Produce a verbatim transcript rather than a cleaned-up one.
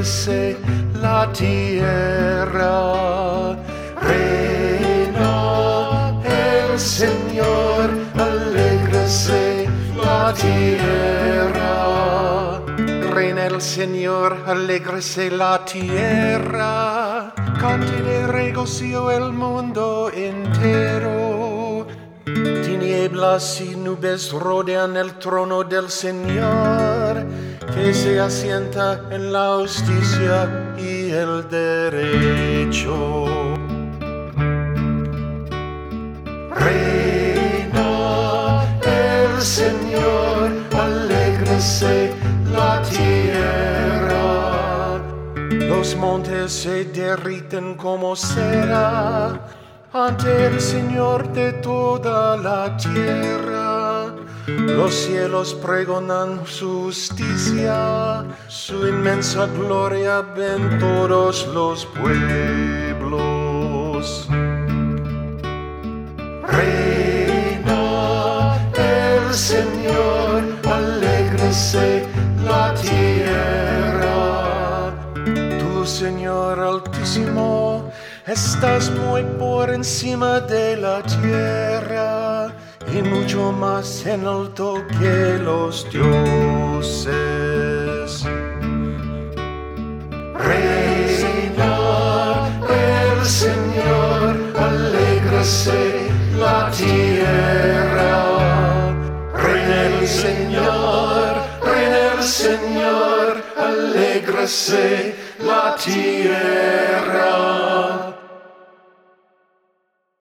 alégrese la tierra. Reina el Señor, alégrese la tierra. Reina el Señor, alégrese la tierra. Cante de regocijo el mundo entero. Tinieblas y nubes rodean el trono del Señor, que se asienta en la justicia y el derecho. Reina el Señor, alégrese la tierra. Los montes se derriten como cera ante el Señor de toda la tierra. Los cielos pregonan su justicia, su inmensa gloria ven todos los pueblos. Reina el Señor, alégrese la tierra. Tú, Señor Altísimo, estás muy por encima de la tierra y mucho más en alto que los dioses. Reina el Señor, alégrese la tierra. Reina el Señor, reina el Señor, alégrese la tierra.